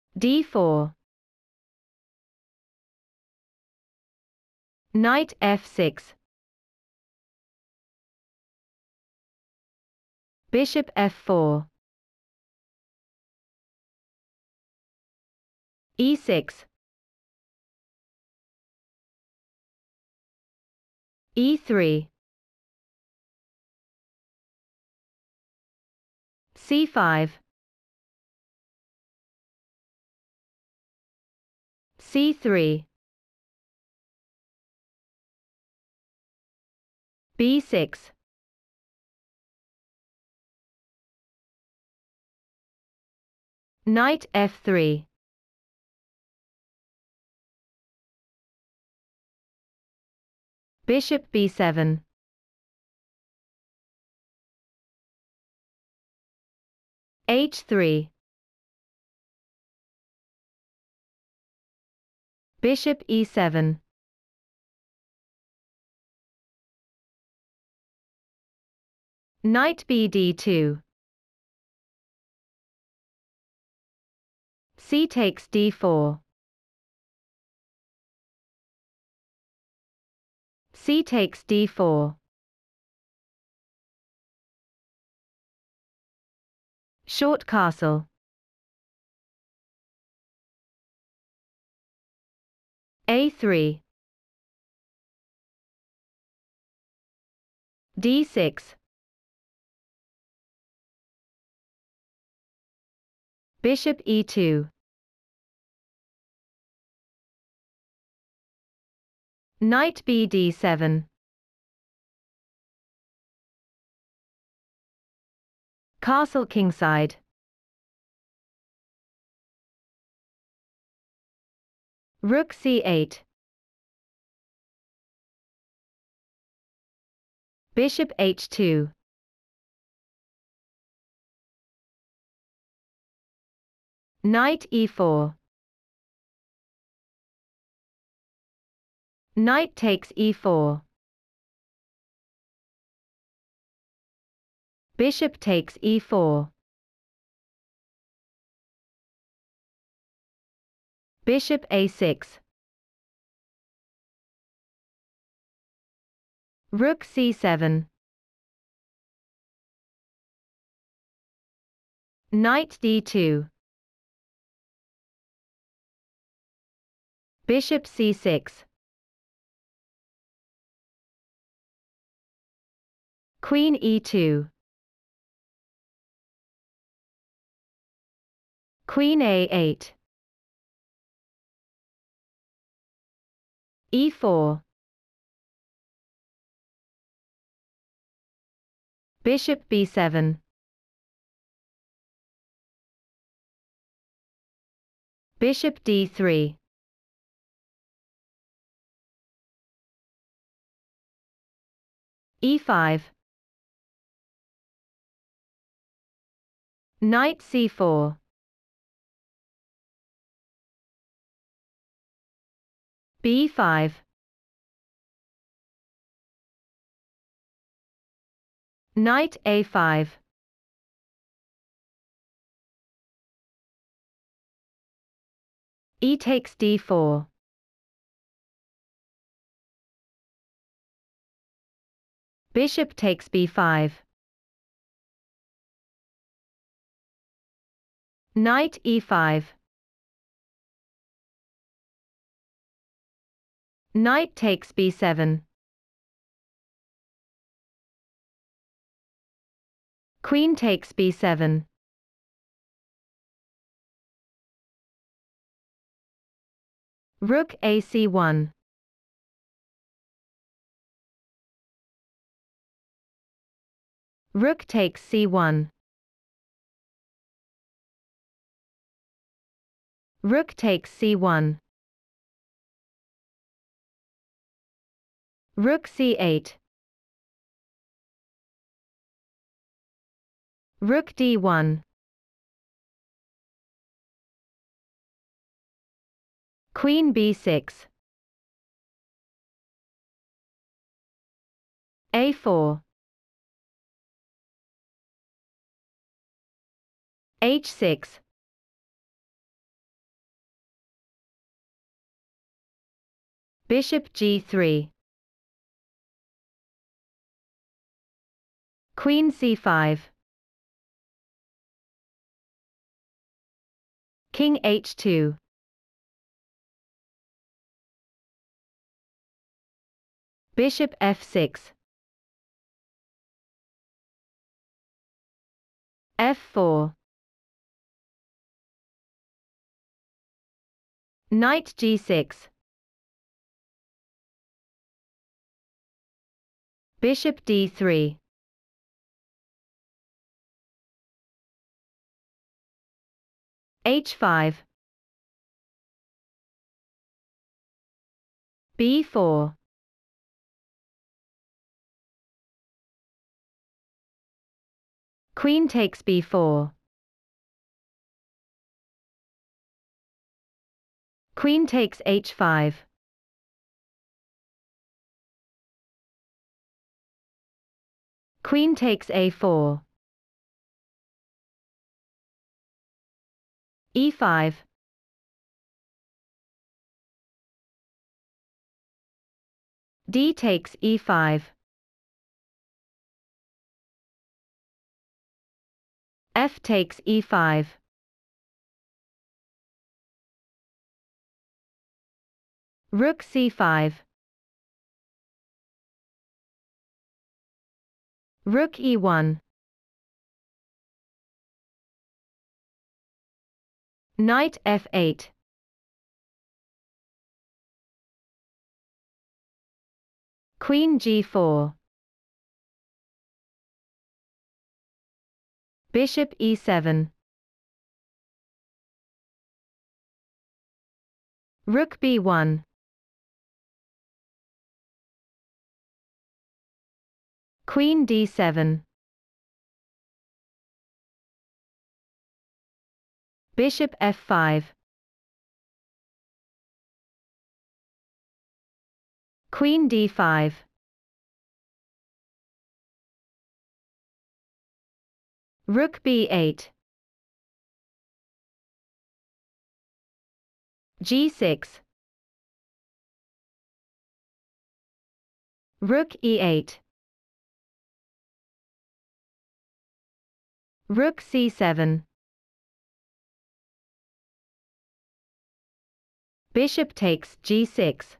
d4. Knight f6. Bishop f4. e6. e3. c5. c3. b6. Knight f3. Bishop b7. h3. Bishop e7. Knight bd2. C takes d4. C takes d4. Short castle. a3. d6. Bishop e2. Knight bd7. Castle kingside. Rook c8. Bishop h2. Knight e4. Knight takes e4. Bishop takes e4. Bishop a6. Rook c7. Knight d2. Bishop c6. Queen e2. Queen a8. e4. Bishop b7. Bishop d3. e5. Knight c4. b5. Knight a5. E takes d4. Bishop takes b5. Knight e5. Knight takes b7. Queen takes b7. Rook ac1. Rook takes c1. Rook takes c1. Rook c8. Rook d1. Queen b6. a4. h6. Bishop g3. Queen c5. King h2. Bishop f6. f4. Knight g6. Bishop d3. h5. b4. Queen takes b4. Queen takes h5. Queen takes a4. e5. D takes e5. F takes e5. Rook c5. Rook e1. Knight f8. Queen g4. Bishop e7. Rook b1. Queen d7. Bishop f5. Queen d5. Rook b8. g6. Rook e8. Rook c7. Bishop takes g6.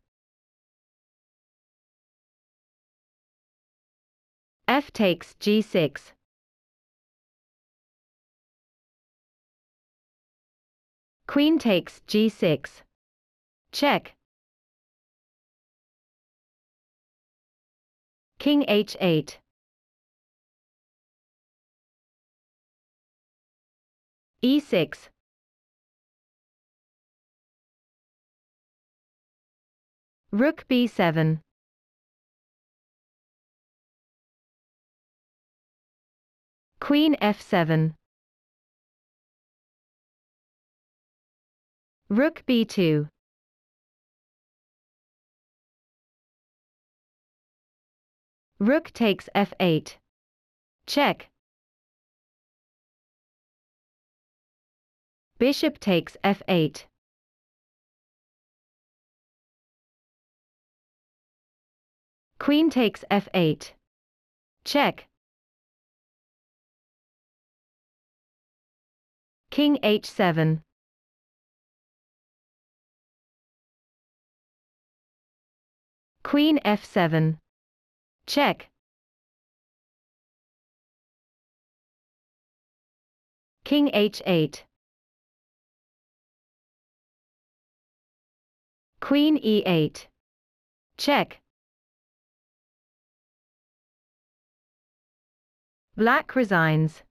F takes g6. Queen takes g6. Check. King h8. e6. Rook b7. Queen f7. Rook b2. Rook takes f8. Check. Bishop takes f8. Queen takes f8. Check. King h7. Queen f7. Check. King h8. Queen e8. Check. Black resigns.